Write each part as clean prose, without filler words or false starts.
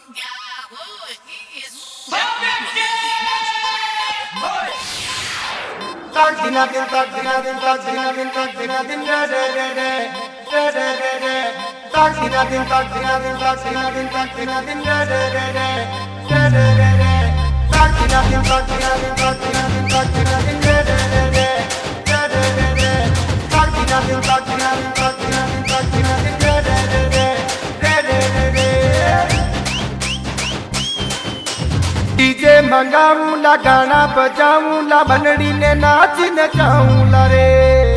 DJ मंगाऊं ला गाना बजाऊं ला बनड़ी ने नाच नचाऊं ला रे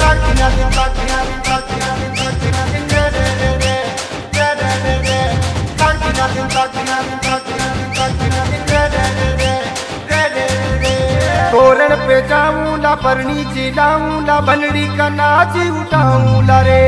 तोरण पे जाऊं ला परनी चिलाऊं ला बनड़ी का नाच उठाऊं ला रे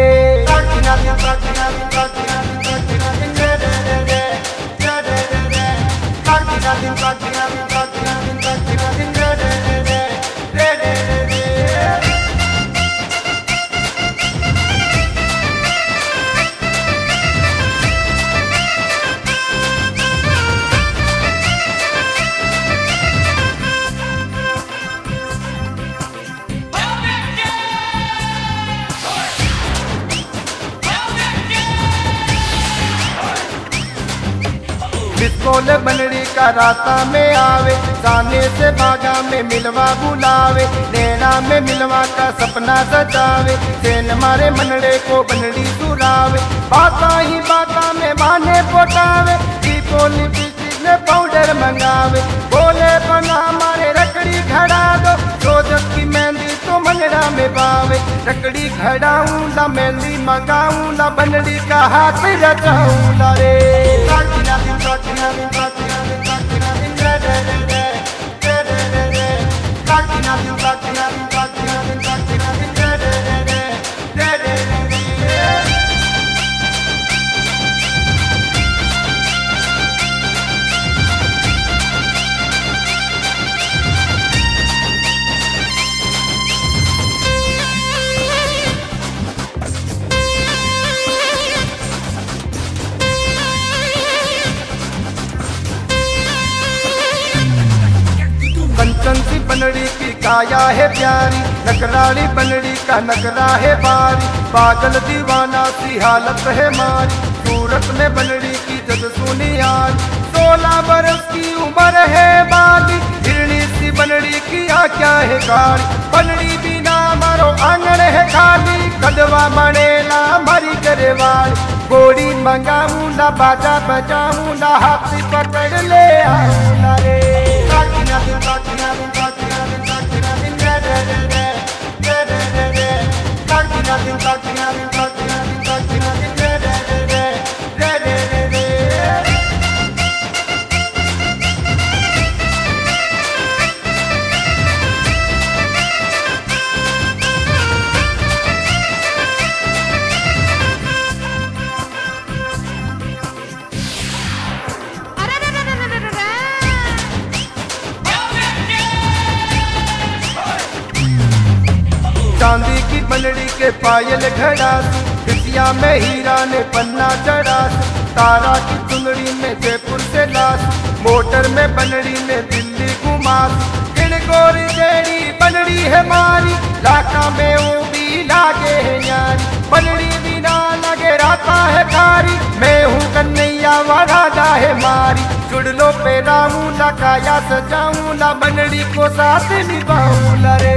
बिस्कोल बनड़ी का राता में आवे जाने से बागा में मिलवा बुलावे नैना में मिलवा का सपना सजावे चैन मारे मनड़े को बनड़ी सुरावे बाता ही बाता में बाने पोटावे दीपो लिपस्टिक में पाउडर मंगावे बोले बना मारे रकड़ी खड़ा दो रोजक की मेहंदी तो मनड़ा में पावे रकड़ी खड़ाऊं ला मेहंदी मंगाऊं ला बनड़ी का हाथ रचाऊं ला रे कंचन सी बनड़ी की काया है प्यारी नकराड़ी बनड़ी का नकरा है बारी पागल दीवाना सी हालत है मारी सूरत में बनड़ी की जद सुनी यार 16 बरस की उम्र है बाली हिरणी सी बनड़ी की क्या है कारी बनड़ी बिना मारो आंगन है खाली कदवा मणेला मरी करे वाली गोड़ी मंगाऊं ला बाजा बजाऊं ला हाथ पकड़ ले आऊं ला रे चांदी की बनड़ी के पायल घड़ा बिटिया में हीरा ने पन्ना चढ़ा तारा की चुनरी में जयपुर से लाश मोटर में बनड़ी ने दिल्ली घुमा किन गोरी जेड़ी बनड़ी है मारी लाका में वो भी लागे है यारी बनड़ी बिना लगे राता है कारी मैं हूँ कन्हैया राजा है मारी चुड़लो पे रामू ला काया सजाऊं ला बनड़ी को साथ निभाऊं ला रे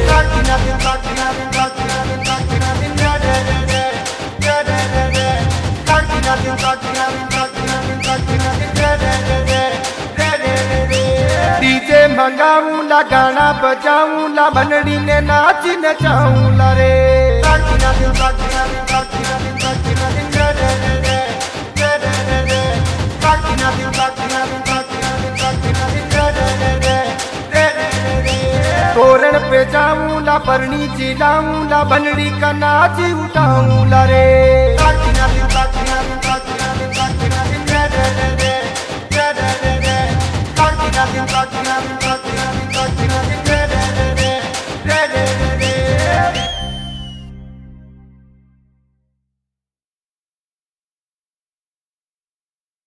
डीजे मंगाऊं ला गाना बजाऊं ला बनड़ी ने नाच नचाऊं ला रे तोरण पे जाऊं ला परनी चिलाऊं ला बनड़ी का नाच उठाऊं ला रे